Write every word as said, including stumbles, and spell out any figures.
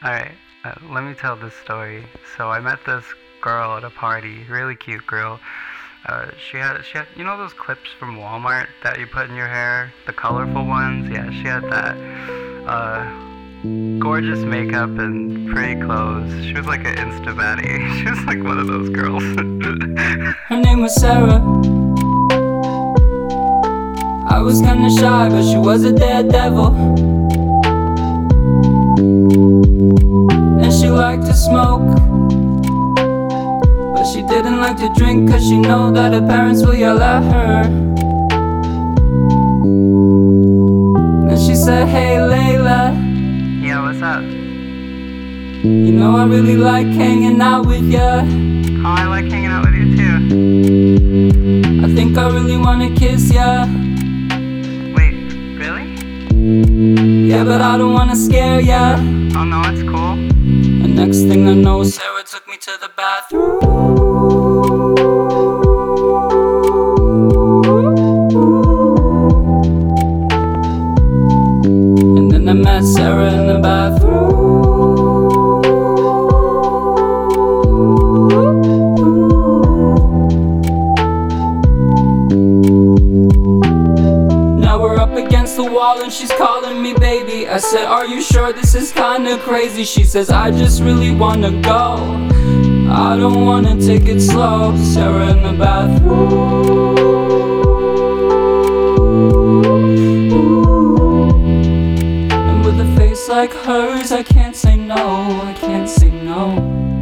Alright, uh, let me tell this story. So I met this girl at a party, really cute girl. Uh, she had, she had, you know those clips from Walmart that you put in your hair? The colorful ones? Yeah, she had that. Uh, gorgeous makeup and pretty clothes. She was like an insta baddie. She was like one of those girls. Her name was Sarah. I was kinda shy, but she was a daredevil. And she liked to smoke, but she didn't like to drink, cause she know that her parents will yell at her. Then she said, hey Layla, Yeah, what's up? you know I really like hanging out with ya. Oh, I like hanging out with you too. I think I really wanna kiss ya. Wait, really? Yeah, but I don't wanna scare ya. Oh no, it's cool. And next thing I know, Sarah took me to the bathroom. And then I met Sarah in the bathroom. Now we're up against the wall and she's calling me baby. I said, are you sure this is kinda crazy? She says, I just really wanna go, I don't wanna take it slow. Sarah in the bathroom. And with a face like hers, I can't say no, I can't say no.